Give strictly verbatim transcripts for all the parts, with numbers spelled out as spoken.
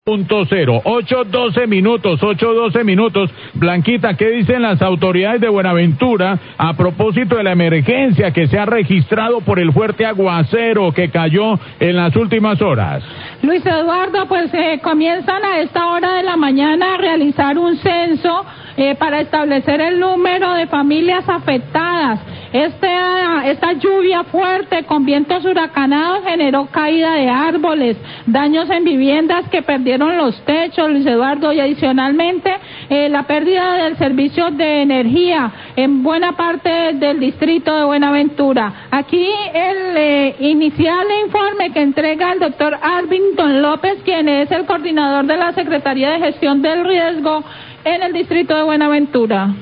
Punto cero, ocho doce minutos, ocho doce minutos. Blanquita, ¿qué dicen las autoridades de Buenaventura a propósito de la emergencia que se ha registrado por el fuerte aguacero que cayó en las últimas horas? Luis Eduardo, pues eh, comienzan a esta hora de la mañana a realizar un censo eh, para establecer el número de familias afectadas. Este, esta lluvia fuerte con vientos huracanados generó caída de árboles, daños en viviendas que perdieron los techos, Luis Eduardo, y adicionalmente eh, la pérdida del servicio de energía en buena parte del distrito de Buenaventura. Aquí el eh, inicial informe que entrega el doctor Arvington López, quien es el coordinador de la Secretaría de Gestión del Riesgo en el distrito de Buenaventura.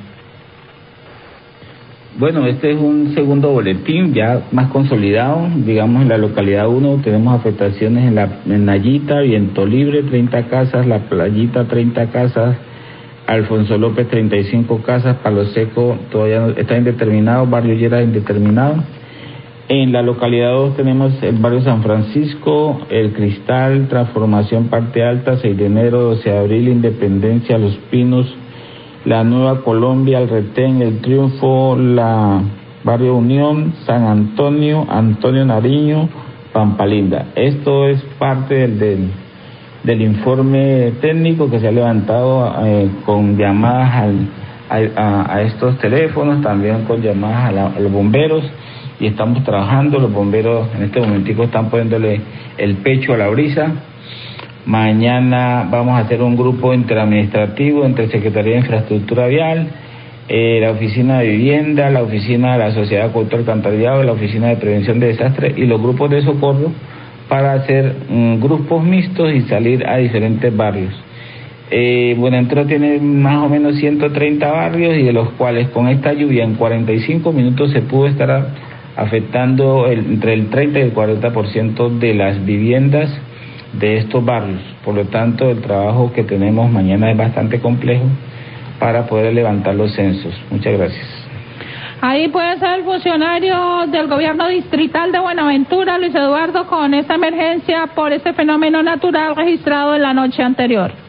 Bueno, este es un segundo boletín ya más consolidado. Digamos, en la localidad uno tenemos afectaciones en la en Nayita, Viento Libre, treinta casas, La Playita, treinta casas, Alfonso López, treinta y cinco casas, Palo Seco todavía no, está indeterminado, Barrio Lleras indeterminado. En la localidad dos tenemos el barrio San Francisco, El Cristal, Transformación Parte Alta, seis de enero, doce de abril, Independencia, Los Pinos, La Nueva Colombia, El Retén, El Triunfo, la Barrio Unión, San Antonio, Antonio Nariño, Pampalinda. Esto es parte del, del, del informe técnico que se ha levantado eh, con llamadas al, a, a, a estos teléfonos, también con llamadas a, la, a los bomberos, y estamos trabajando. Los bomberos en este momentico están poniéndole el pecho a la brisa. Mañana vamos a hacer un grupo interadministrativo entre Secretaría de Infraestructura Vial, eh, la Oficina de Vivienda, la Oficina de la Sociedad de Acueducto Alcantarillado, la Oficina de Prevención de Desastres y los grupos de socorro para hacer um, grupos mixtos y salir a diferentes barrios. Eh, Buenaventura tiene más o menos ciento treinta barrios, y de los cuales con esta lluvia en cuarenta y cinco minutos se pudo estar afectando el, entre el treinta y el cuarenta por ciento de las viviendas de estos barrios. Por lo tanto, el trabajo que tenemos mañana es bastante complejo para poder levantar los censos. Muchas gracias. Ahí puede ser el funcionario del gobierno distrital de Buenaventura, Luis Eduardo, con esta emergencia por este fenómeno natural registrado en la noche anterior.